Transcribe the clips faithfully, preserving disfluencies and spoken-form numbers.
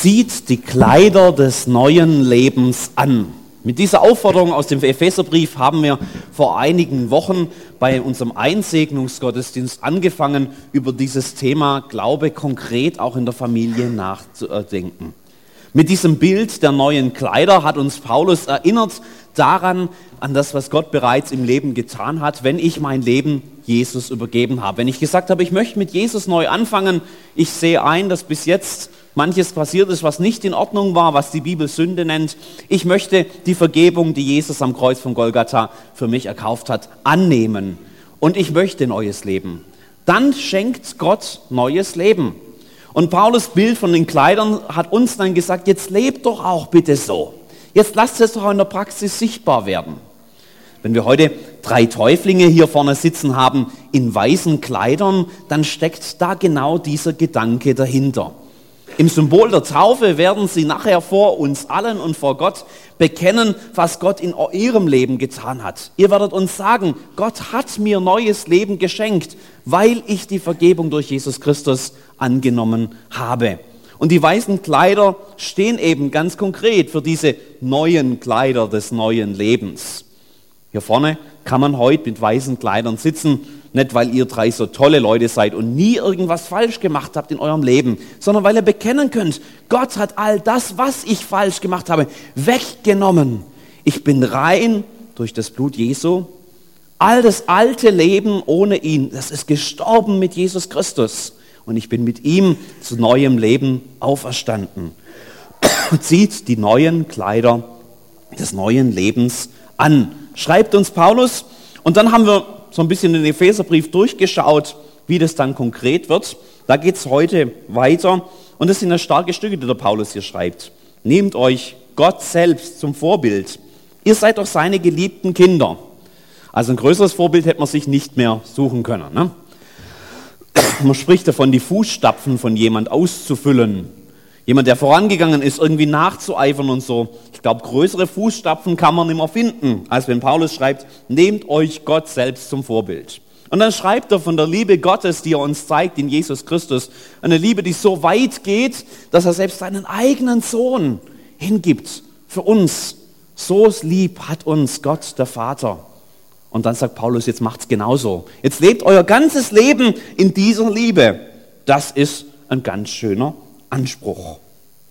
Zieht die Kleider des neuen Lebens an. Mit dieser Aufforderung aus dem Epheserbrief haben wir vor einigen Wochen bei unserem Einsegnungsgottesdienst angefangen, über dieses Thema Glaube konkret auch in der Familie nachzudenken. Mit diesem Bild der neuen Kleider hat uns Paulus erinnert daran, an das, was Gott bereits im Leben getan hat, wenn ich mein Leben Jesus übergeben habe. Wenn ich gesagt habe, ich möchte mit Jesus neu anfangen, ich sehe ein, dass bis jetzt manches passiert ist, was nicht in Ordnung war, was die Bibel Sünde nennt. Ich möchte die Vergebung, die Jesus am Kreuz von Golgatha für mich erkauft hat, annehmen. Und ich möchte neues Leben. Dann schenkt Gott neues Leben. Und Paulus' Bild von den Kleidern hat uns dann gesagt, jetzt lebt doch auch bitte so. Jetzt lasst es doch auch in der Praxis sichtbar werden. Wenn wir heute drei Täuflinge hier vorne sitzen haben in weißen Kleidern, dann steckt da genau dieser Gedanke dahinter. Im Symbol der Taufe werden sie nachher vor uns allen und vor Gott bekennen, was Gott in ihrem Leben getan hat. Ihr werdet uns sagen, Gott hat mir neues Leben geschenkt, weil ich die Vergebung durch Jesus Christus angenommen habe. Und die weißen Kleider stehen eben ganz konkret für diese neuen Kleider des neuen Lebens. Hier vorne kann man heute mit weißen Kleidern sitzen, nicht weil ihr drei so tolle Leute seid und nie irgendwas falsch gemacht habt in eurem Leben, sondern weil ihr bekennen könnt, Gott hat all das, was ich falsch gemacht habe, weggenommen. Ich bin rein durch das Blut Jesu. All das alte Leben ohne ihn, das ist gestorben mit Jesus Christus. Und ich bin mit ihm zu neuem Leben auferstanden. Zieht die neuen Kleider des neuen Lebens an. Schreibt uns Paulus. Und dann haben wir so ein bisschen den Epheserbrief durchgeschaut, wie das dann konkret wird. Da geht es heute weiter. Und das sind ja starke Stücke, die der Paulus hier schreibt. Nehmt euch Gott selbst zum Vorbild. Ihr seid doch seine geliebten Kinder. Also ein größeres Vorbild hätte man sich nicht mehr suchen können. Ne? Man spricht davon, die Fußstapfen von jemand auszufüllen. Jemand, der vorangegangen ist, irgendwie nachzueifern und so. Ich glaube, größere Fußstapfen kann man nicht mehr finden, als wenn Paulus schreibt, nehmt euch Gott selbst zum Vorbild. Und dann schreibt er von der Liebe Gottes, die er uns zeigt in Jesus Christus. Eine Liebe, die so weit geht, dass er selbst seinen eigenen Sohn hingibt für uns. So lieb hat uns Gott, der Vater. Und dann sagt Paulus, jetzt macht's genauso. Jetzt lebt euer ganzes Leben in dieser Liebe. Das ist ein ganz schöner Anspruch. Auf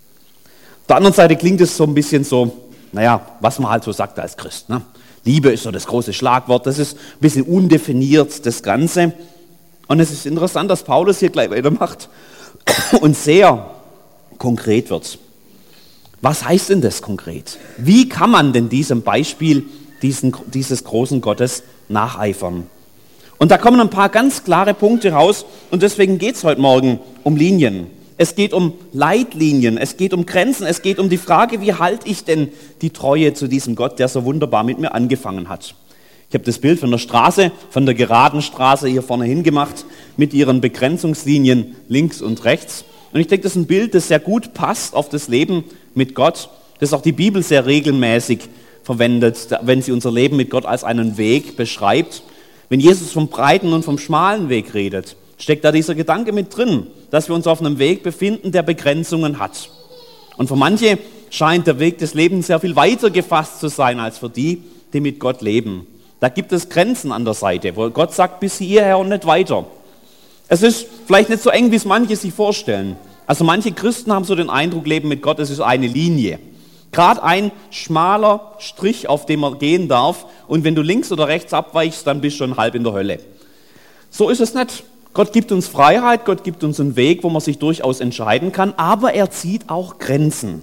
der anderen Seite klingt es so ein bisschen so, naja, was man halt so sagt als Christ. Ne? Liebe ist so das große Schlagwort, das ist ein bisschen undefiniert, das Ganze. Und es ist interessant, dass Paulus hier gleich weitermacht und sehr konkret wird. Was heißt denn das konkret? Wie kann man denn diesem Beispiel diesen, dieses großen Gottes nacheifern? Und da kommen ein paar ganz klare Punkte raus und deswegen geht es heute Morgen um Linien. Es geht um Leitlinien, es geht um Grenzen, es geht um die Frage, wie halte ich denn die Treue zu diesem Gott, der so wunderbar mit mir angefangen hat. Ich habe das Bild von der Straße, von der geraden Straße hier vorne hingemacht, mit ihren Begrenzungslinien links und rechts. Und ich denke, das ist ein Bild, das sehr gut passt auf das Leben mit Gott, das auch die Bibel sehr regelmäßig verwendet, wenn sie unser Leben mit Gott als einen Weg beschreibt. Wenn Jesus vom breiten und vom schmalen Weg redet, steckt da dieser Gedanke mit drin, dass wir uns auf einem Weg befinden, der Begrenzungen hat. Und für manche scheint der Weg des Lebens sehr viel weiter gefasst zu sein, als für die, die mit Gott leben. Da gibt es Grenzen an der Seite, wo Gott sagt, bis hierher und nicht weiter. Es ist vielleicht nicht so eng, wie es manche sich vorstellen. Also manche Christen haben so den Eindruck, Leben mit Gott, es ist eine Linie. Gerade ein schmaler Strich, auf dem man gehen darf. Und wenn du links oder rechts abweichst, dann bist du schon halb in der Hölle. So ist es nicht. Gott gibt uns Freiheit, Gott gibt uns einen Weg, wo man sich durchaus entscheiden kann, aber er zieht auch Grenzen.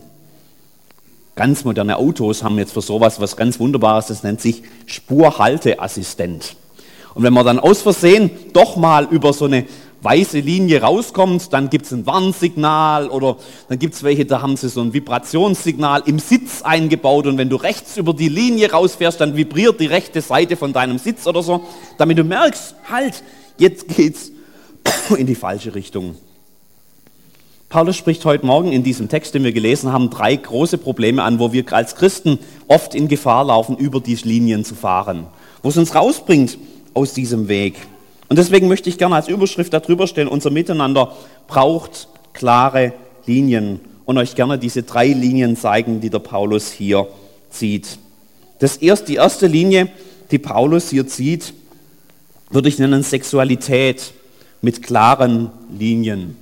Ganz moderne Autos haben jetzt für sowas was ganz Wunderbares, das nennt sich Spurhalteassistent. Und wenn man dann aus Versehen doch mal über so eine weiße Linie rauskommt, dann gibt es ein Warnsignal oder dann gibt es welche, da haben sie so ein Vibrationssignal im Sitz eingebaut und wenn du rechts über die Linie rausfährst, dann vibriert die rechte Seite von deinem Sitz oder so, damit du merkst, halt, jetzt geht's in die falsche Richtung. Paulus spricht heute Morgen in diesem Text, den wir gelesen haben, drei große Probleme an, wo wir als Christen oft in Gefahr laufen, über die Linien zu fahren, wo es uns rausbringt aus diesem Weg. Und deswegen möchte ich gerne als Überschrift darüber stellen, unser Miteinander braucht klare Linien und euch gerne diese drei Linien zeigen, die der Paulus hier zieht. Das erste, die erste Linie, die Paulus hier zieht, würde ich nennen Sexualität mit klaren Linien.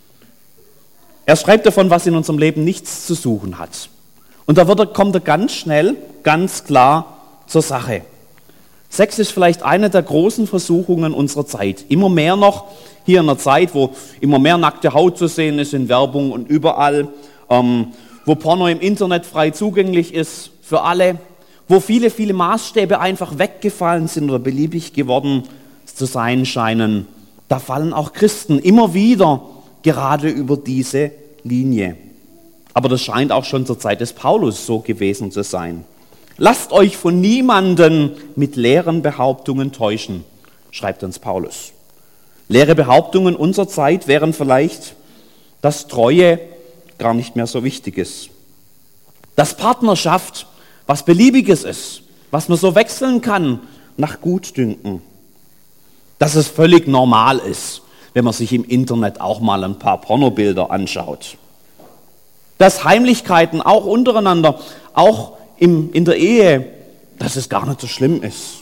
Er schreibt davon, was in unserem Leben nichts zu suchen hat. Und da wird er, kommt er ganz schnell, ganz klar zur Sache. Sex ist vielleicht eine der großen Versuchungen unserer Zeit. Immer mehr noch hier in einer Zeit, wo immer mehr nackte Haut zu sehen ist in Werbung und überall, ähm, wo Porno im Internet frei zugänglich ist für alle, wo viele, viele Maßstäbe einfach weggefallen sind oder beliebig geworden zu sein scheinen. Da fallen auch Christen immer wieder gerade über diese Linie. Aber das scheint auch schon zur Zeit des Paulus so gewesen zu sein. Lasst euch von niemandem mit leeren Behauptungen täuschen, schreibt uns Paulus. Leere Behauptungen unserer Zeit wären vielleicht, dass Treue gar nicht mehr so wichtig ist. Dass Partnerschaft was Beliebiges ist, was man so wechseln kann nach Gutdünken. Dass es völlig normal ist, wenn man sich im Internet auch mal ein paar Pornobilder anschaut. Dass Heimlichkeiten auch untereinander, auch im, in der Ehe, dass es gar nicht so schlimm ist.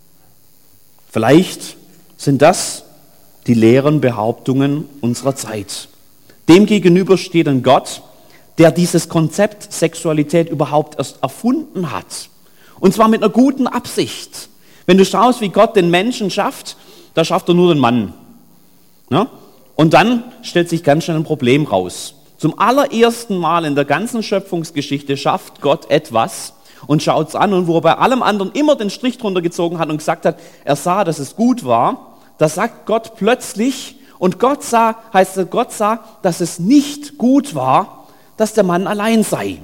Vielleicht sind das die leeren Behauptungen unserer Zeit. Demgegenüber steht ein Gott, der dieses Konzept Sexualität überhaupt erst erfunden hat. Und zwar mit einer guten Absicht. Wenn du schaust, wie Gott den Menschen schafft, da schafft er nur den Mann. Ja? Und dann stellt sich ganz schnell ein Problem raus. Zum allerersten Mal in der ganzen Schöpfungsgeschichte schafft Gott etwas und schaut es an, und wo er bei allem anderen immer den Strich drunter gezogen hat und gesagt hat, er sah, dass es gut war, da sagt Gott plötzlich, und Gott sah, heißt es, Gott sah, dass es nicht gut war, dass der Mann allein sei.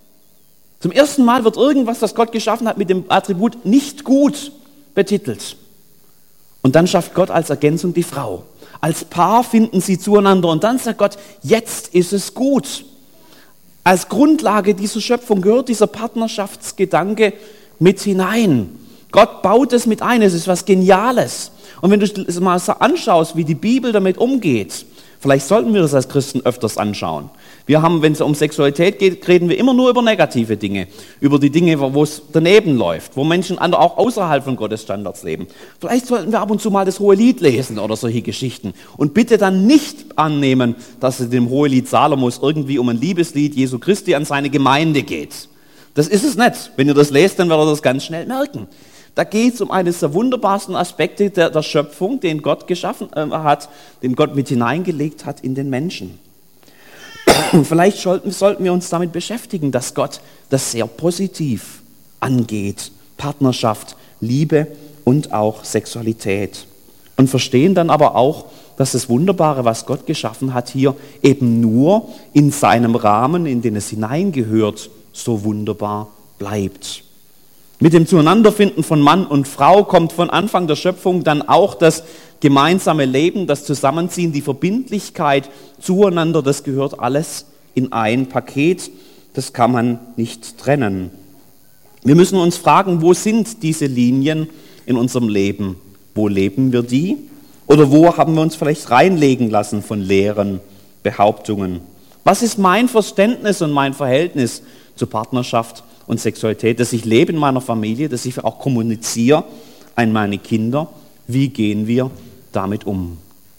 Zum ersten Mal wird irgendwas, das Gott geschaffen hat, mit dem Attribut nicht gut betitelt. Und dann schafft Gott als Ergänzung die Frau. Als Paar finden sie zueinander und dann sagt Gott, jetzt ist es gut. Als Grundlage dieser Schöpfung gehört dieser Partnerschaftsgedanke mit hinein. Gott baut es mit ein, es ist was Geniales. Und wenn du es mal anschaust, wie die Bibel damit umgeht, vielleicht sollten wir das als Christen öfters anschauen. Wir haben, wenn es um Sexualität geht, reden wir immer nur über negative Dinge, über die Dinge, wo es daneben läuft, wo Menschen auch außerhalb von Gottes Standards leben. Vielleicht sollten wir ab und zu mal das Hohelied lesen oder solche Geschichten. Und bitte dann nicht annehmen, dass es dem Hohelied Salomos irgendwie um ein Liebeslied Jesu Christi an seine Gemeinde geht. Das ist es nicht. Wenn ihr das lest, dann werdet ihr das ganz schnell merken. Da geht es um eines der wunderbarsten Aspekte der, der Schöpfung, den Gott geschaffen äh, hat, den Gott mit hineingelegt hat in den Menschen. Vielleicht sollten, sollten wir uns damit beschäftigen, dass Gott das sehr positiv angeht. Partnerschaft, Liebe und auch Sexualität. Und verstehen dann aber auch, dass das Wunderbare, was Gott geschaffen hat, hier eben nur in seinem Rahmen, in den es hineingehört, so wunderbar bleibt. Mit dem Zueinanderfinden von Mann und Frau kommt von Anfang der Schöpfung dann auch das gemeinsame Leben, das Zusammenziehen, die Verbindlichkeit zueinander, das gehört alles in ein Paket, das kann man nicht trennen. Wir müssen uns fragen, wo sind diese Linien in unserem Leben? Wo leben wir die? Oder wo haben wir uns vielleicht reinlegen lassen von leeren Behauptungen? Was ist mein Verständnis und mein Verhältnis zur Partnerschaft und Sexualität, das ich lebe in meiner Familie, das ich auch kommuniziere an meine Kinder? Wie gehen wir damit um?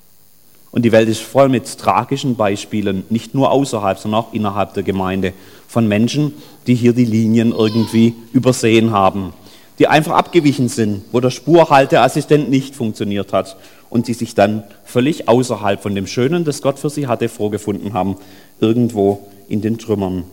Und die Welt ist voll mit tragischen Beispielen, nicht nur außerhalb, sondern auch innerhalb der Gemeinde, von Menschen, die hier die Linien irgendwie übersehen haben, die einfach abgewichen sind, wo der Spurhalteassistent nicht funktioniert hat und die sich dann völlig außerhalb von dem Schönen, das Gott für sie hatte, vorgefunden haben, irgendwo in den Trümmern.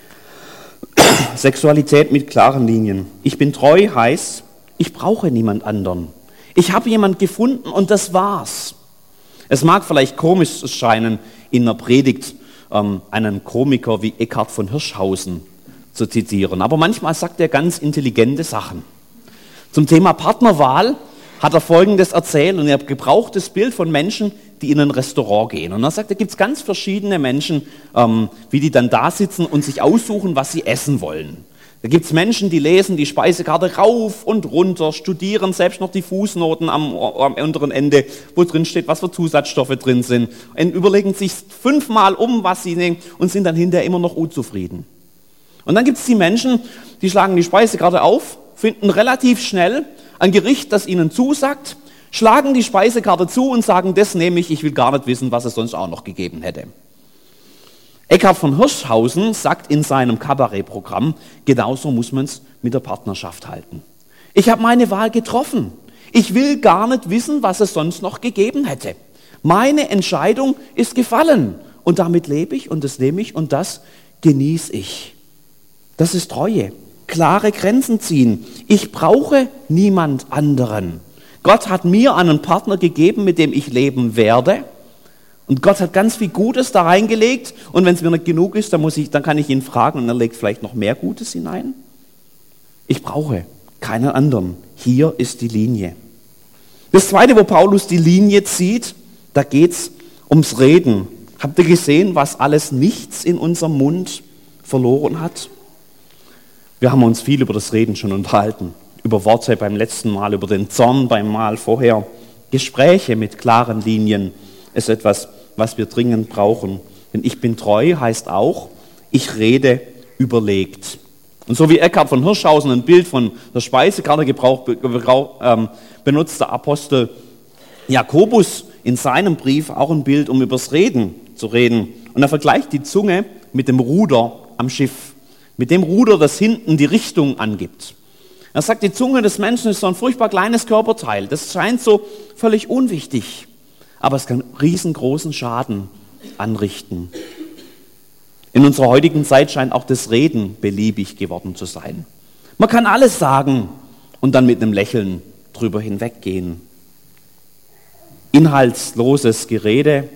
Sexualität mit klaren Linien. Ich bin treu heißt, ich brauche niemand anderen. Ich habe jemanden gefunden und das war's. Es mag vielleicht komisch scheinen, in einer Predigt ähm, einen Komiker wie Eckhard von Hirschhausen zu zitieren, aber manchmal sagt er ganz intelligente Sachen. Zum Thema Partnerwahl hat er Folgendes erzählt und er gebraucht das Bild von Menschen, die in ein Restaurant gehen. Und er sagt, da gibt es ganz verschiedene Menschen, ähm, wie die dann da sitzen und sich aussuchen, was sie essen wollen. Da gibt es Menschen, die lesen die Speisekarte rauf und runter, studieren selbst noch die Fußnoten am, am unteren Ende, wo drin steht, was für Zusatzstoffe drin sind, und überlegen sich fünfmal um, was sie nehmen und sind dann hinterher immer noch unzufrieden. Und dann gibt es die Menschen, die schlagen die Speisekarte auf, finden relativ schnell ein Gericht, das ihnen zusagt, schlagen die Speisekarte zu und sagen, das nehme ich, ich will gar nicht wissen, was es sonst auch noch gegeben hätte. Eckhard von Hirschhausen sagt in seinem Kabarettprogramm, genauso muss man es mit der Partnerschaft halten. Ich habe meine Wahl getroffen. Ich will gar nicht wissen, was es sonst noch gegeben hätte. Meine Entscheidung ist gefallen und damit lebe ich und das nehme ich und das genieße ich. Das ist Treue, klare Grenzen ziehen. Ich brauche niemand anderen. Gott hat mir einen Partner gegeben, mit dem ich leben werde. Und Gott hat ganz viel Gutes da reingelegt und wenn es mir nicht genug ist, dann, muss ich, dann kann ich ihn fragen und er legt vielleicht noch mehr Gutes hinein. Ich brauche keinen anderen. Hier ist die Linie. Das Zweite, wo Paulus die Linie zieht, da geht es ums Reden. Habt ihr gesehen, was alles nichts in unserem Mund verloren hat? Wir haben uns viel über das Reden schon unterhalten. Über Worte beim letzten Mal, über den Zorn beim Mal vorher. Gespräche mit klaren Linien ist etwas, was wir dringend brauchen. Denn ich bin treu heißt auch, ich rede überlegt. Und so wie Eckhard von Hirschhausen ein Bild von der Speisekarte gebrauch, ähm, benutzt der Apostel Jakobus in seinem Brief auch ein Bild, um übers Reden zu reden. Und er vergleicht die Zunge mit dem Ruder am Schiff. Mit dem Ruder, das hinten die Richtung angibt. Er sagt, die Zunge des Menschen ist so ein furchtbar kleines Körperteil. Das scheint so völlig unwichtig. Aber es kann riesengroßen Schaden anrichten. In unserer heutigen Zeit scheint auch das Reden beliebig geworden zu sein. Man kann alles sagen und dann mit einem Lächeln drüber hinweggehen. Inhaltsloses Gerede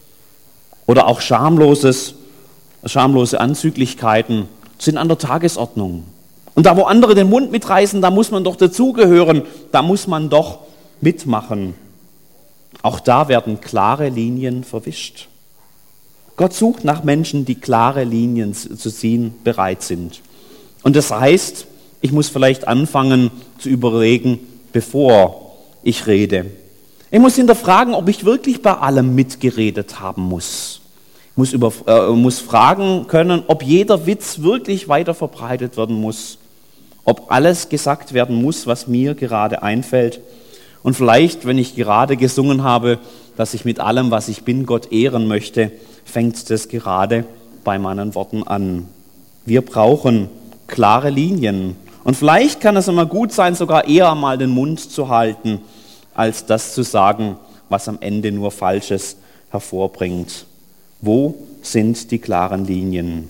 oder auch schamloses, schamlose Anzüglichkeiten sind an der Tagesordnung. Und da, wo andere den Mund mitreißen, da muss man doch dazugehören, da muss man doch mitmachen. Auch da werden klare Linien verwischt. Gott sucht nach Menschen, die klare Linien zu ziehen bereit sind. Und das heißt, ich muss vielleicht anfangen zu überlegen, bevor ich rede. Ich muss hinterfragen, ob ich wirklich bei allem mitgeredet haben muss. Ich muss, über, äh, muss fragen können, ob jeder Witz wirklich weiter verbreitet werden muss. Ob alles gesagt werden muss, was mir gerade einfällt. Und vielleicht, wenn ich gerade gesungen habe, dass ich mit allem, was ich bin, Gott ehren möchte, fängt das gerade bei meinen Worten an. Wir brauchen klare Linien. Und vielleicht kann es immer gut sein, sogar eher mal den Mund zu halten, als das zu sagen, was am Ende nur Falsches hervorbringt. Wo sind die klaren Linien?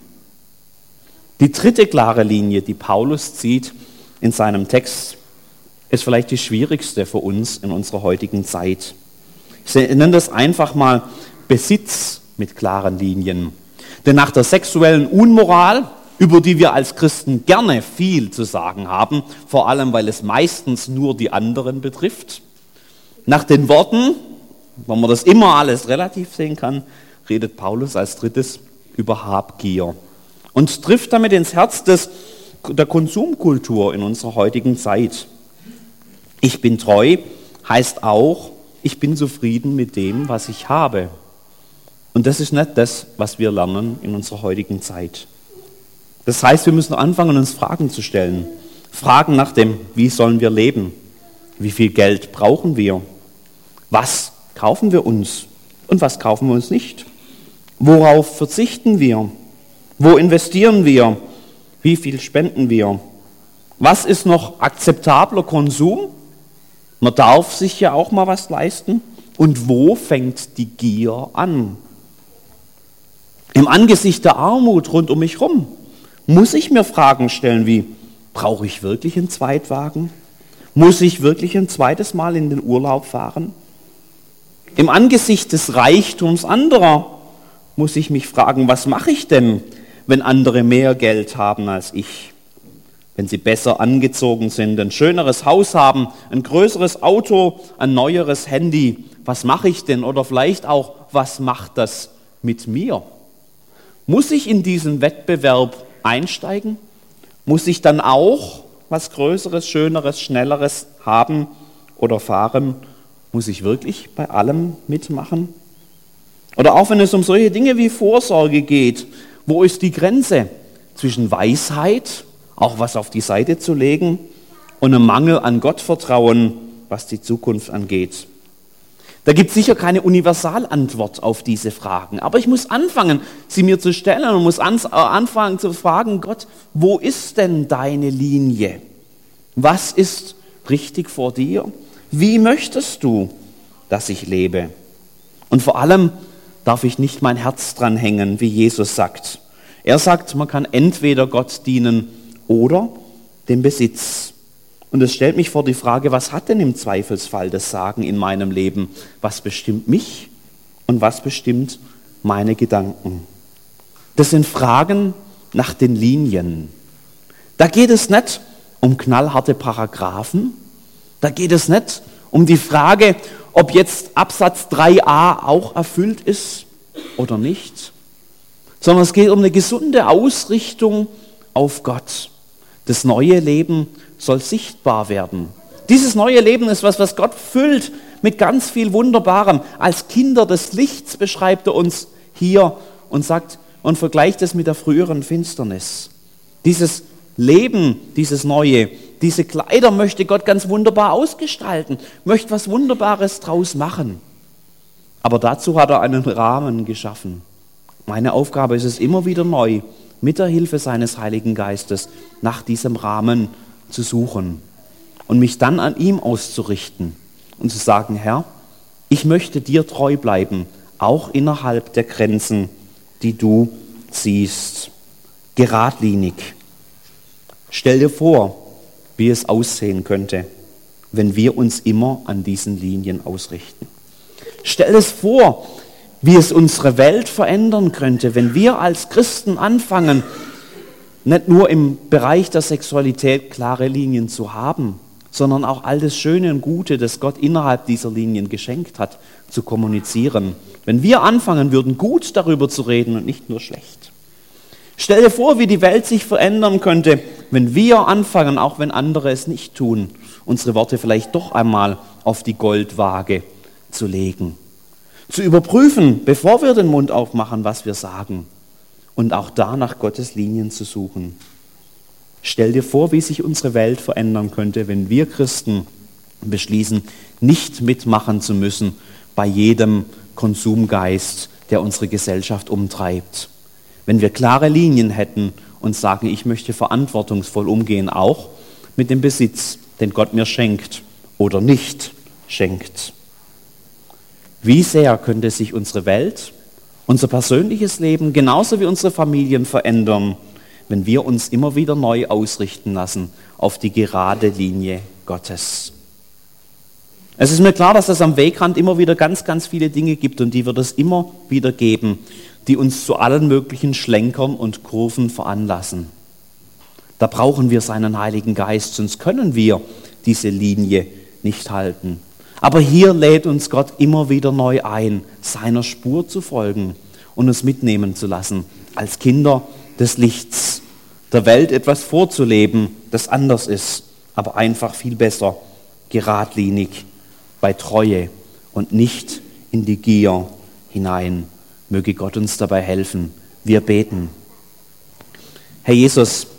Die dritte klare Linie, die Paulus zieht in seinem Text, ist vielleicht die schwierigste für uns in unserer heutigen Zeit. Ich nenne das einfach mal Besitz mit klaren Linien. Denn nach der sexuellen Unmoral, über die wir als Christen gerne viel zu sagen haben, vor allem weil es meistens nur die anderen betrifft, nach den Worten, wenn man das immer alles relativ sehen kann, redet Paulus als drittes über Habgier und trifft damit ins Herz des, der Konsumkultur in unserer heutigen Zeit. Ich bin treu heißt auch, ich bin zufrieden mit dem, was ich habe. Und das ist nicht das, was wir lernen in unserer heutigen Zeit. Das heißt, wir müssen anfangen, uns Fragen zu stellen. Fragen nach dem, wie sollen wir leben? Wie viel Geld brauchen wir? Was kaufen wir uns? Und was kaufen wir uns nicht? Worauf verzichten wir? Wo investieren wir? Wie viel spenden wir? Was ist noch akzeptabler Konsum? Man darf sich ja auch mal was leisten. Und wo fängt die Gier an? Im Angesicht der Armut rund um mich herum muss ich mir Fragen stellen wie, brauche ich wirklich einen Zweitwagen? Muss ich wirklich ein zweites Mal in den Urlaub fahren? Im Angesicht des Reichtums anderer muss ich mich fragen, was mache ich denn, wenn andere mehr Geld haben als ich? Wenn sie besser angezogen sind, ein schöneres Haus haben, ein größeres Auto, ein neueres Handy, was mache ich denn? Oder vielleicht auch, was macht das mit mir? Muss ich in diesen Wettbewerb einsteigen? Muss ich dann auch was Größeres, Schöneres, Schnelleres haben oder fahren? Muss ich wirklich bei allem mitmachen? Oder auch wenn es um solche Dinge wie Vorsorge geht, wo ist die Grenze zwischen Weisheit, auch was auf die Seite zu legen, und einem Mangel an Gottvertrauen, was die Zukunft angeht? Da gibt es sicher keine Universalantwort auf diese Fragen, aber ich muss anfangen, sie mir zu stellen und muss ans, äh, anfangen zu fragen, Gott, wo ist denn deine Linie? Was ist richtig vor dir? Wie möchtest du, dass ich lebe? Und vor allem darf ich nicht mein Herz dran hängen, wie Jesus sagt. Er sagt, man kann entweder Gott dienen oder dem Besitz. Und es stellt mich vor die Frage, was hat denn im Zweifelsfall das Sagen in meinem Leben? Was bestimmt mich und was bestimmt meine Gedanken? Das sind Fragen nach den Linien. Da geht es nicht um knallharte Paragraphen. Da geht es nicht um die Frage, ob jetzt Absatz drei a auch erfüllt ist oder nicht, sondern es geht um eine gesunde Ausrichtung auf Gott. Das neue Leben soll sichtbar werden. Dieses neue Leben ist was, was Gott füllt mit ganz viel Wunderbarem. Als Kinder des Lichts beschreibt er uns hier und sagt und vergleicht es mit der früheren Finsternis. Dieses Leben, dieses Neue, diese Kleider möchte Gott ganz wunderbar ausgestalten, möchte was Wunderbares draus machen. Aber dazu hat er einen Rahmen geschaffen. Meine Aufgabe ist es immer wieder neu, mit der Hilfe seines Heiligen Geistes nach diesem Rahmen zu suchen und mich dann an ihm auszurichten und zu sagen, Herr, ich möchte dir treu bleiben, auch innerhalb der Grenzen, die du ziehst. Geradlinig. Stell dir vor, wie es aussehen könnte, wenn wir uns immer an diesen Linien ausrichten. Stell es vor, wie es unsere Welt verändern könnte, wenn wir als Christen anfangen, nicht nur im Bereich der Sexualität klare Linien zu haben, sondern auch all das Schöne und Gute, das Gott innerhalb dieser Linien geschenkt hat, zu kommunizieren. Wenn wir anfangen würden, gut darüber zu reden und nicht nur schlecht. Stell dir vor, wie die Welt sich verändern könnte, wenn wir anfangen, auch wenn andere es nicht tun, unsere Worte vielleicht doch einmal auf die Goldwaage zu legen. Zu überprüfen, bevor wir den Mund aufmachen, was wir sagen. Und auch da nach Gottes Linien zu suchen. Stell dir vor, wie sich unsere Welt verändern könnte, wenn wir Christen beschließen, nicht mitmachen zu müssen bei jedem Konsumgeist, der unsere Gesellschaft umtreibt. Wenn wir klare Linien hätten und sagen, ich möchte verantwortungsvoll umgehen, auch mit dem Besitz, den Gott mir schenkt oder nicht schenkt. Wie sehr könnte sich unsere Welt, unser persönliches Leben, genauso wie unsere Familien verändern, wenn wir uns immer wieder neu ausrichten lassen auf die gerade Linie Gottes. Es ist mir klar, dass es am Wegrand immer wieder ganz, ganz viele Dinge gibt und die wird es immer wieder geben, die uns zu allen möglichen Schlenkern und Kurven veranlassen. Da brauchen wir seinen Heiligen Geist, sonst können wir diese Linie nicht halten. Aber hier lädt uns Gott immer wieder neu ein, seiner Spur zu folgen und uns mitnehmen zu lassen, als Kinder des Lichts, der Welt etwas vorzuleben, das anders ist, aber einfach viel besser, geradlinig, bei Treue und nicht in die Gier hinein. Möge Gott uns dabei helfen. Wir beten. Herr Jesus,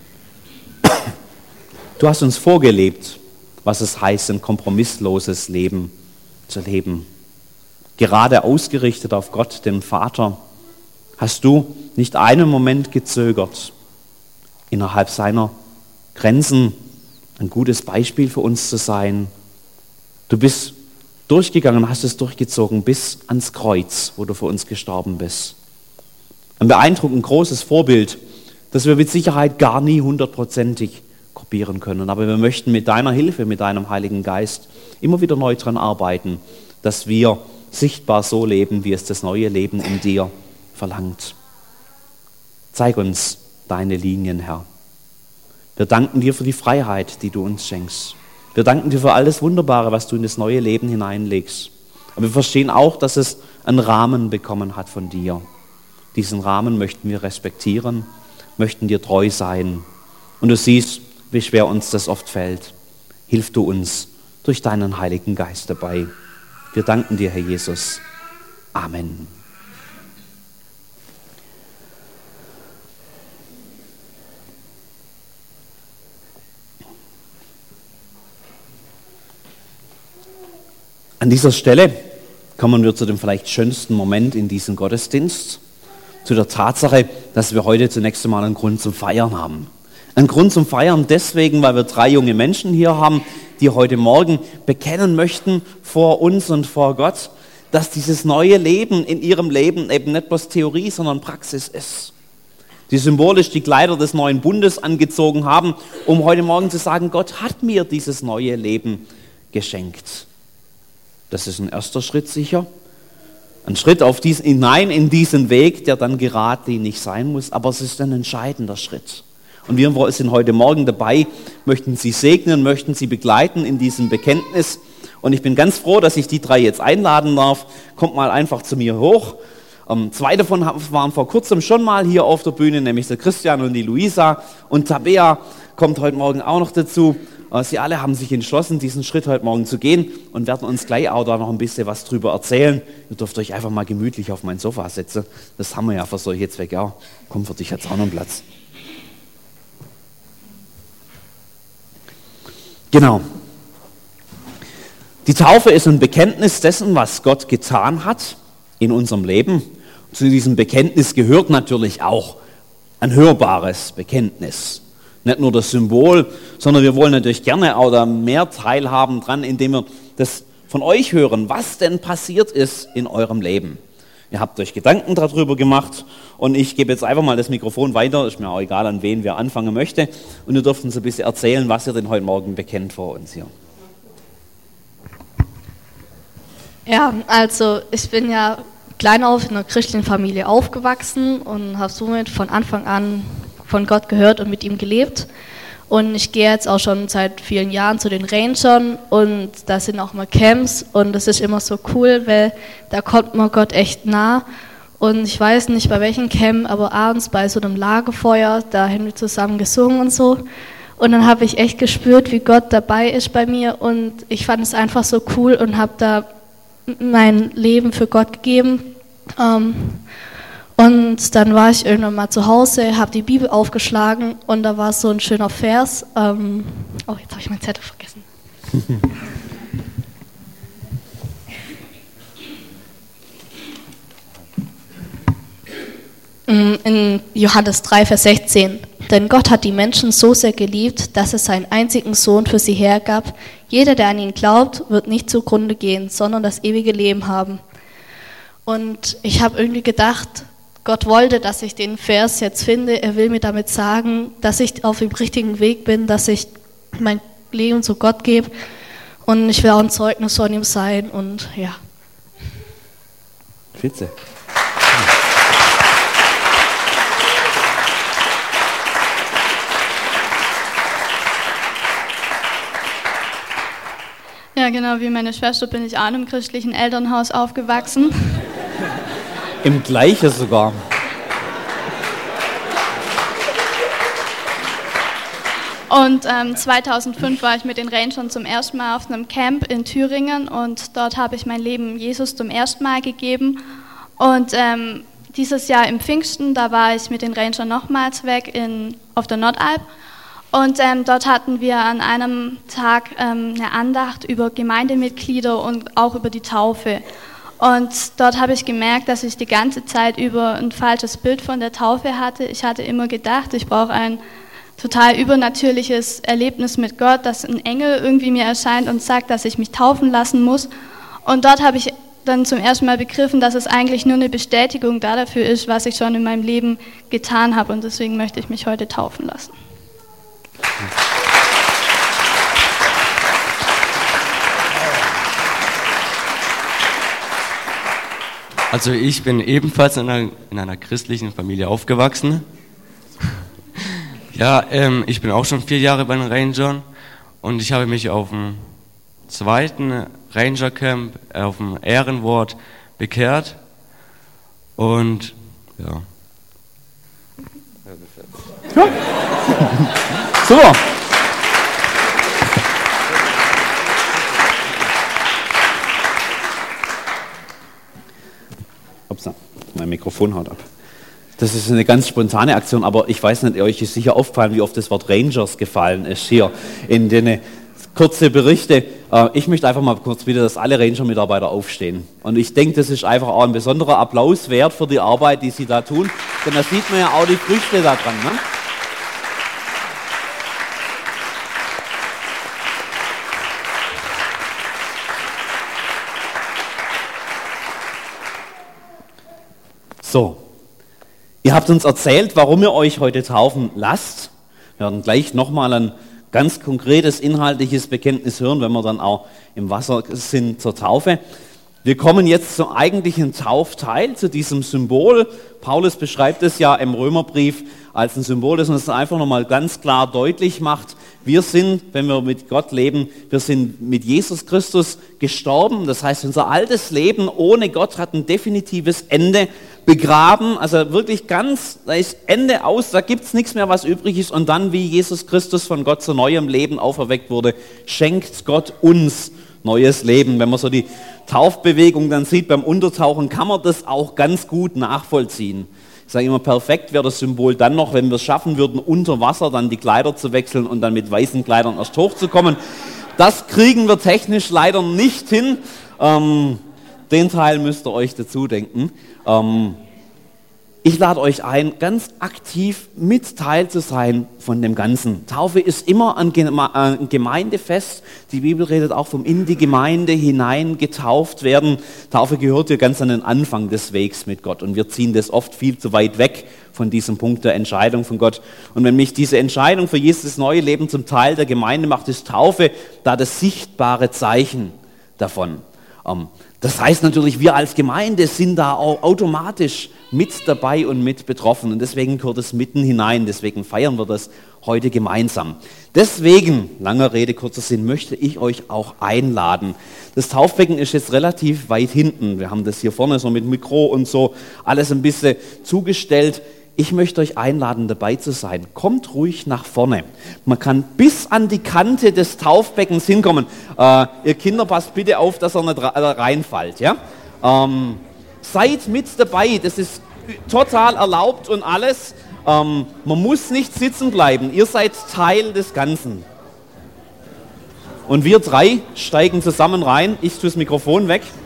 du hast uns vorgelebt, was es heißt, ein kompromissloses Leben zu leben. Gerade ausgerichtet auf Gott, den Vater, hast du nicht einen Moment gezögert, innerhalb seiner Grenzen ein gutes Beispiel für uns zu sein. Du bist durchgegangen, hast es durchgezogen bis ans Kreuz, wo du für uns gestorben bist. Ein beeindruckend großes Vorbild, das wir mit Sicherheit gar nie hundertprozentig kopieren können. Aber wir möchten mit deiner Hilfe, mit deinem Heiligen Geist immer wieder neu daran arbeiten, dass wir sichtbar so leben, wie es das neue Leben in dir verlangt. Zeig uns deine Linien, Herr. Wir danken dir für die Freiheit, die du uns schenkst. Wir danken dir für alles Wunderbare, was du in das neue Leben hineinlegst. Aber wir verstehen auch, dass es einen Rahmen bekommen hat von dir. Diesen Rahmen möchten wir respektieren, möchten dir treu sein Und du siehst, wie schwer uns das oft fällt. Hilf du uns durch deinen Heiligen Geist dabei. Wir danken dir, Herr Jesus. Amen. An dieser Stelle kommen wir zu dem vielleicht schönsten Moment in diesem Gottesdienst, zu der Tatsache, dass wir heute zunächst einmal einen Grund zum Feiern haben. Ein Grund zum Feiern deswegen, weil wir drei junge Menschen hier haben, die heute Morgen bekennen möchten vor uns und vor Gott, dass dieses neue Leben in ihrem Leben eben nicht bloß Theorie, sondern Praxis ist. Die symbolisch die Kleider des neuen Bundes angezogen haben, um heute Morgen zu sagen, Gott hat mir dieses neue Leben geschenkt. Das ist ein erster Schritt sicher. Ein Schritt auf diesen, hinein in diesen Weg, der dann geradlinig sein muss, aber es ist ein entscheidender Schritt. Und wir sind heute Morgen dabei, möchten Sie segnen, möchten Sie begleiten in diesem Bekenntnis. Und ich bin ganz froh, dass ich die drei jetzt einladen darf. Kommt mal einfach zu mir hoch. Ähm, zwei davon waren vor kurzem schon mal hier auf der Bühne, nämlich der Christian und die Luisa. Und Tabea kommt heute Morgen auch noch dazu. Äh, Sie alle haben sich entschlossen, diesen Schritt heute Morgen zu gehen und werden uns gleich auch da noch ein bisschen was drüber erzählen. Ihr dürft euch einfach mal gemütlich auf mein Sofa setzen. Das haben wir ja für solche Zwecke auch. Komm, für dich jetzt auch noch einen Platz. Genau. Die Taufe ist ein Bekenntnis dessen, was Gott getan hat in unserem Leben. Zu diesem Bekenntnis gehört natürlich auch ein hörbares Bekenntnis. Nicht nur das Symbol, sondern wir wollen natürlich gerne auch da mehr teilhaben dran, indem wir das von euch hören, was denn passiert ist in eurem Leben. Ihr habt euch Gedanken darüber gemacht und ich gebe jetzt einfach mal das Mikrofon weiter, ist mir auch egal, an wen wer anfangen möchte. Und ihr dürft uns ein bisschen erzählen, was ihr denn heute Morgen bekennt vor uns hier. Ja, also ich bin ja klein auf in einer christlichen Familie aufgewachsen und habe somit von Anfang an von Gott gehört und mit ihm gelebt. Und ich gehe jetzt auch schon seit vielen Jahren zu den Rangern und da sind auch mal Camps und das ist immer so cool, weil da kommt man Gott echt nah. Und ich weiß nicht bei welchem Camp, aber abends bei so einem Lagerfeuer, da haben wir zusammen gesungen und so. Und dann habe ich echt gespürt, wie Gott dabei ist bei mir und ich fand es einfach so cool und habe da mein Leben für Gott gegeben. Ähm, Und dann war ich irgendwann mal zu Hause, habe die Bibel aufgeschlagen und da war so ein schöner Vers. Ähm, oh, jetzt habe ich meinen Zettel vergessen. In Johannes drei, Vers sechzehn. Denn Gott hat die Menschen so sehr geliebt, dass es seinen einzigen Sohn für sie hergab. Jeder, der an ihn glaubt, wird nicht zugrunde gehen, sondern das ewige Leben haben. Und ich habe irgendwie gedacht, Gott wollte, dass ich den Vers jetzt finde. Er will mir damit sagen, dass ich auf dem richtigen Weg bin, dass ich mein Leben zu Gott gebe. Und ich will auch ein Zeugnis von ihm sein. Und ja. Spitze. Ja, genau wie meine Schwester bin ich auch in einem christlichen Elternhaus aufgewachsen. Im Gleichen sogar. Und ähm, zweitausendfünf war ich mit den Rangern zum ersten Mal auf einem Camp in Thüringen und dort habe ich mein Leben Jesus zum ersten Mal gegeben. Und ähm, dieses Jahr im Pfingsten, da war ich mit den Rangern nochmals weg in, auf der Nordalp. Und ähm, dort hatten wir an einem Tag ähm, eine Andacht über Gemeindemitglieder und auch über die Taufe. Und dort habe ich gemerkt, dass ich die ganze Zeit über ein falsches Bild von der Taufe hatte. Ich hatte immer gedacht, ich brauche ein total übernatürliches Erlebnis mit Gott, dass ein Engel irgendwie mir erscheint und sagt, dass ich mich taufen lassen muss. Und dort habe ich dann zum ersten Mal begriffen, dass es eigentlich nur eine Bestätigung dafür ist, was ich schon in meinem Leben getan habe. Und deswegen möchte ich mich heute taufen lassen. Also ich bin ebenfalls in einer, in einer christlichen Familie aufgewachsen. Ja, ähm, ich bin auch schon vier Jahre bei den Rangern und ich habe mich auf dem zweiten Rangercamp, auf dem Ehrenwort bekehrt und ja. Super. Upsa, mein Mikrofon haut ab. Das ist eine ganz spontane Aktion, aber ich weiß nicht, euch ist sicher aufgefallen, wie oft das Wort Rangers gefallen ist hier in den kurzen Berichte. Ich möchte einfach mal kurz wieder, dass alle Ranger-Mitarbeiter aufstehen. Und ich denke, das ist einfach auch ein besonderer Applaus wert für die Arbeit, die sie da tun. Denn da sieht man ja auch die Früchte da dran. Ne? So. Ihr habt uns erzählt, warum ihr euch heute taufen lasst. Wir werden gleich nochmal ein ganz konkretes inhaltliches Bekenntnis hören, wenn wir dann auch im Wasser sind zur Taufe. Wir kommen jetzt zum eigentlichen Taufteil, zu diesem Symbol. Paulus beschreibt es ja im Römerbrief als ein Symbol, das uns einfach nochmal ganz klar deutlich macht, wir sind, wenn wir mit Gott leben, wir sind mit Jesus Christus gestorben. Das heißt, unser altes Leben ohne Gott hat ein definitives Ende begraben. Also wirklich ganz, da ist Ende aus, da gibt es nichts mehr, was übrig ist. Und dann, wie Jesus Christus von Gott zu neuem Leben auferweckt wurde, schenkt Gott uns neues Leben. Wenn man so die Taufbewegung dann sieht beim Untertauchen, kann man das auch ganz gut nachvollziehen. Ich sage immer, perfekt wäre das Symbol dann noch, wenn wir es schaffen würden, unter Wasser dann die Kleider zu wechseln und dann mit weißen Kleidern erst hochzukommen. Das kriegen wir technisch leider nicht hin. Ähm, den Teil müsst ihr euch dazu denken. Ähm, Ich lade euch ein, ganz aktiv mit Teil zu sein von dem Ganzen. Taufe ist immer ein Gemeindefest. Die Bibel redet auch vom in die Gemeinde hinein getauft werden. Taufe gehört ja ganz an den Anfang des Wegs mit Gott. Und wir ziehen das oft viel zu weit weg von diesem Punkt der Entscheidung von Gott. Und wenn mich diese Entscheidung für Jesus neue Leben zum Teil der Gemeinde macht, ist Taufe da das sichtbare Zeichen davon. Das heißt natürlich, wir als Gemeinde sind da auch automatisch mit dabei und mit betroffen. Und deswegen gehört es mitten hinein. Deswegen feiern wir das heute gemeinsam. Deswegen, langer Rede, kurzer Sinn, möchte ich euch auch einladen. Das Taufbecken ist jetzt relativ weit hinten. Wir haben das hier vorne so mit Mikro und so alles ein bisschen zugestellt. Ich möchte euch einladen, dabei zu sein. Kommt ruhig nach vorne. Man kann bis an die Kante des Taufbeckens hinkommen. Äh, ihr Kinder, passt bitte auf, dass ihr nicht reinfallt. Ja? Ähm, seid mit dabei. Das ist total erlaubt und alles. Ähm, man muss nicht sitzen bleiben. Ihr seid Teil des Ganzen. Und wir drei steigen zusammen rein. Ich tue das Mikrofon weg.